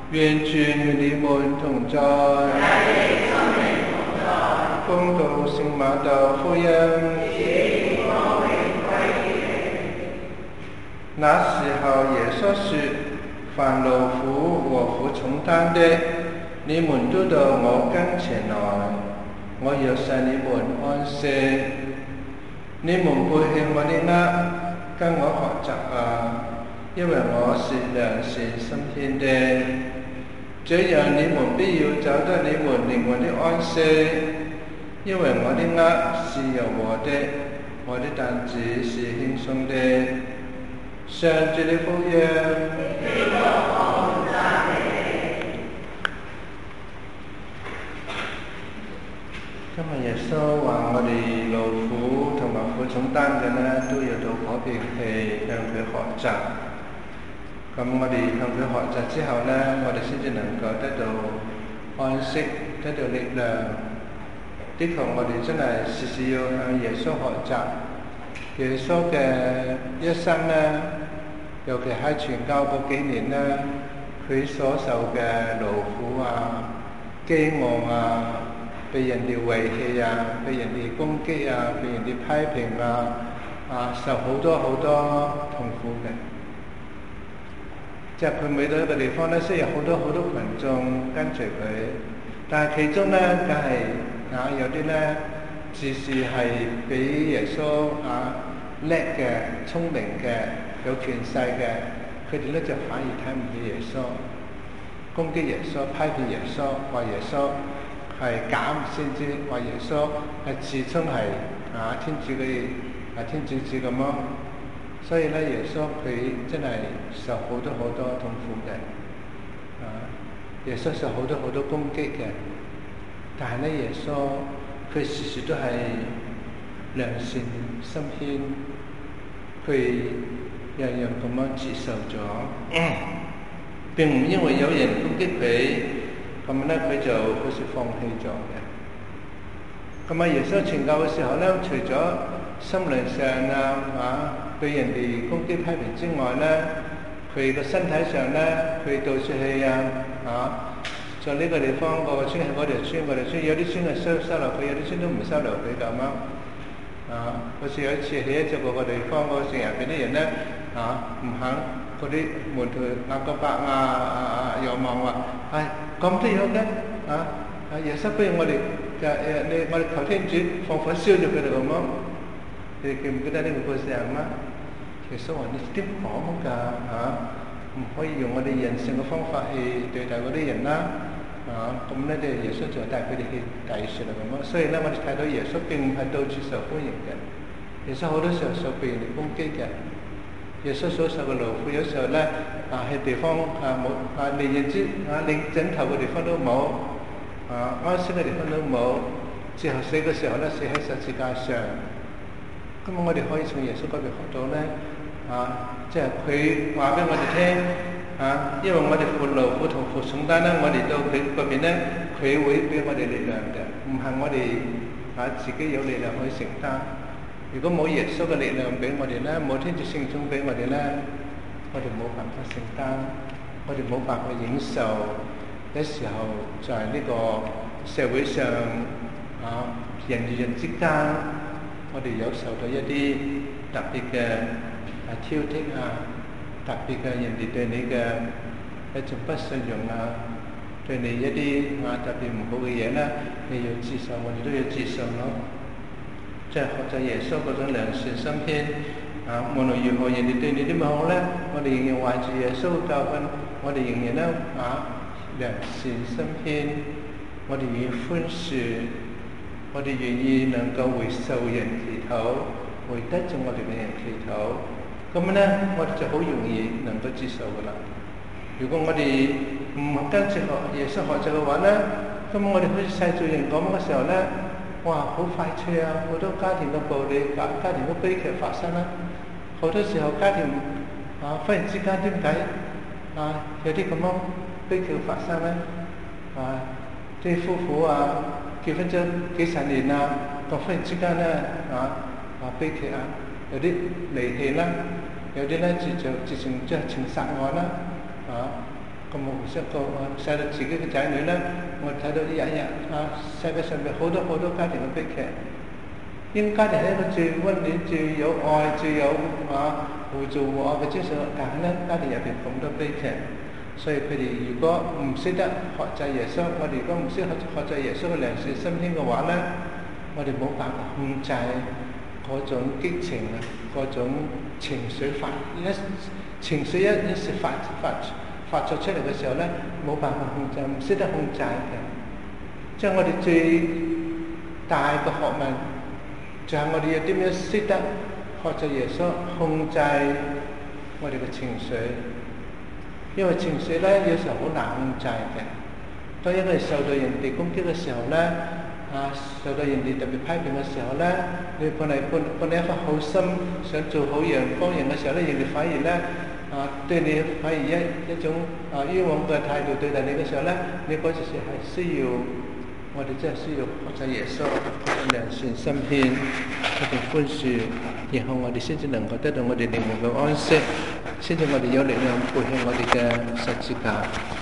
願主與你們同在，恭讀聖馬竇福音。那時候，耶穌說：凡勞苦和負重擔的，你們都到我跟前來，我要使你們安息。你們背起我的軛，跟我學習啊，因為我是良善心謙的，這樣你們必要找到你們靈魂的安息。因為我的軛是柔和的，我的擔子是輕鬆的。上主的福音。今日耶穌話我哋勞苦同埋負重擔嘅呢，都要到嗰邊去向佢學習。咁我哋向佢學習之後呢，我哋先至能夠得到安息，得到力量。的確，我哋真係時時要向耶穌學習。耶穌嘅一生呢，尤其喺傳教嗰幾年呢，佢所受嘅勞苦啊、饑餓啊、被人哋遺棄啊、被人哋攻擊啊、被人哋批評啊，受好多好多痛苦嘅。即係佢每到一個地方呢，雖然好多好多群眾跟隨佢，但係其中呢，梗係有啲呢，自是係比耶穌叻嘅、聰明嘅、有權勢嘅，佢哋呢就反而睇唔起耶穌，攻擊耶穌、批評耶穌，話耶穌係假先知，話耶穌係自稱係天主嘅天主子咁咯。所以咧，耶穌佢真係受好多好多痛苦嘅，耶穌受好多好多攻擊嘅。但係咧，耶穌佢時時都係良善心謙，佢樣樣咁樣接受咗，並唔因為有人攻擊佢，咁咧佢就好似放棄咗嘅。咁耶穌傳教嘅時候咧，除咗心靈上對人哋攻擊批評之外咧，佢個身體上咧，佢到處去在呢個地方個村係嗰條村，有啲村係收留佢，有啲村都唔收留佢咁樣。好似有一次喺一個地方個城入邊啲人咧唔肯，嗰啲門徒雅各伯若望話：咁都有嘅耶穌，不如我哋我哋求天主放火燒咗佢哋咁樣。你記唔記得呢個故事嗎？耶穌話：你點講㗎唔可以用我哋人性嘅方法去對待嗰啲人啦。咁咧，耶穌就帶佢哋去大樹啦咁咯。所以咧，我哋睇到耶穌並唔係到處受歡迎嘅。耶穌好多時候受被人哋攻擊嘅。耶穌所受嘅勞苦，有時候咧喺地方冇連枕頭嘅地方都冇，安息嘅地方都冇。最後死嘅時候咧，死喺十字架上。咁我哋可以從耶穌嗰邊學到咧，即係佢話俾我哋聽，因為我哋負勞苦同負重擔咧，我哋到佢嗰邊咧，佢會俾我哋力量嘅，唔係我哋自己有力量去承擔。如果冇耶穌嘅力量俾我哋咧，冇天主聖寵俾我哋咧，我哋冇辦法承擔，我哋冇辦法忍受。有時候在呢個社會上人與人之間，我哋有受到一啲特別嘅挑剔特別嘅人哋對你嘅一種不信用對你一啲特別唔好嘅嘢咧，你要接受，我哋都要接受咯。即係學習耶穌嗰種良善心謙無論如何人哋對你點好咧，我哋仍然懷住耶穌嘅教訓，我哋仍然咧良善心謙，我哋願意寬恕，我哋願意能夠為受人祈禱，為得罪我哋嘅人祈禱，咁咧我哋就好容易能夠接受噶啦。如果我哋唔跟住耶穌學習嘅話咧，咁我哋好似世俗人講嘅時候咧，哇好快脆好多家庭嘅暴力、家庭嘅悲劇發生啦。好多時候家庭忽然之間點解有啲咁樣悲劇發生咧？啲夫婦結婚咗幾十年咁忽然之間咧悲劇有啲離棄啦，有啲咧直情即係情殺案啦咁我唔識個細到自己嘅仔女咧，我睇到日日世界上面好多家庭嘅悲劇。因家庭係一個最溫暖、最有愛、最有互助互愛嘅精神，但係咧家庭入邊咁多悲劇，所以佢哋如果唔識得學習耶穌，我哋如果唔識學習耶穌嘅良善心胸嘅話咧，我哋冇辦法控制嗰種激情啊，嗰種情緒情緒一時發作出嚟嘅時候咧，冇辦法控制，唔識得控制嘅。即係我哋最大嘅學問，就係我哋要點樣識得學習耶穌控制我哋嘅情緒，因為情緒咧有時候好難控制嘅。當一個人受到人哋攻擊嘅時候咧，受到人哋特別批評嘅時候咧，你本嚟一顆好心想做好人幫人嘅時候咧，人哋反而咧對你反而一種冤枉嘅態度對待你嘅時候咧，你嗰陣時係需要我哋真係需要學習耶穌嗰種良善心謙嗰種寬恕，然後我哋先至能夠得到我哋靈魂嘅安息，先至我哋有力量背起我哋嘅十字架。